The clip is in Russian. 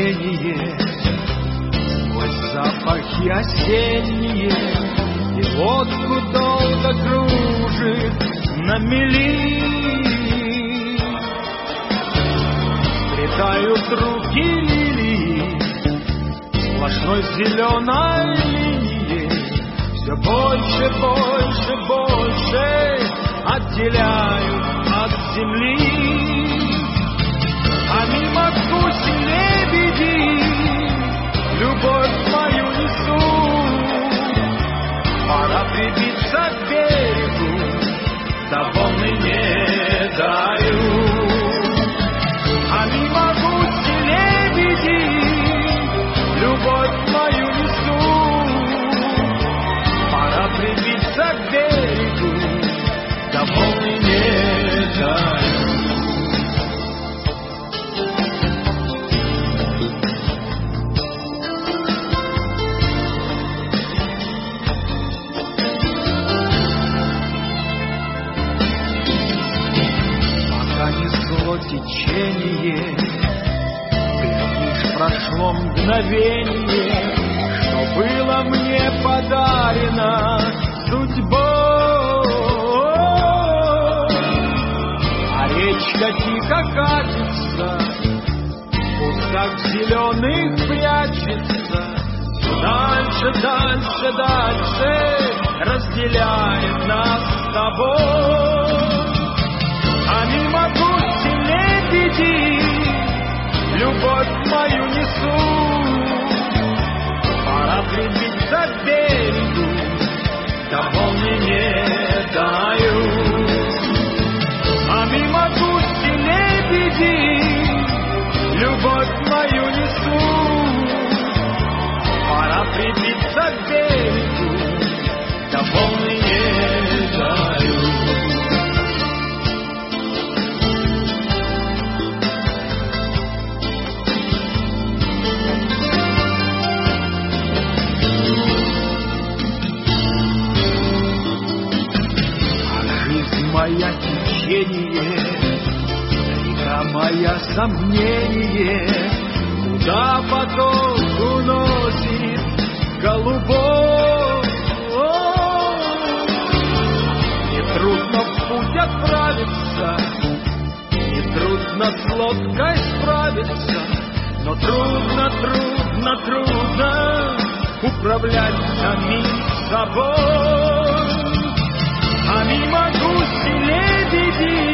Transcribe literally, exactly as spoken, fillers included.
течение, сквозь запахи осенние, и лодку долго кружит на мели. Летают руки лилии сплошной зеленой линией, все больше, больше, больше отделяют от земли. А мимо гуси лебеди любовь мою несут. Пора прибиться к берегу, да волны не дают. А мимо гуси лебеди любовь мою несут. Пора прибиться к берегу, да волны не дают. Течение, глядишь, прошло мгновение, что было мне подарено судьбой. А речка тихо катится, в кустах зеленых прячется, дальше, дальше, дальше разделяет нас с тобой. А мимо гуси лебеди любовь мою несут. Пора прибиться к берегу, да волны не дают. А мимо гуси лебеди любовь мою несут. Пора прибиться к берегу, да волны не дают. Моя течение, река моя сомнение, куда поток уносит голубой. Нетрудно в путь отправиться, нетрудно с лодкой справиться, но трудно, трудно, трудно управлять самим собой. А мимо гуси лебеди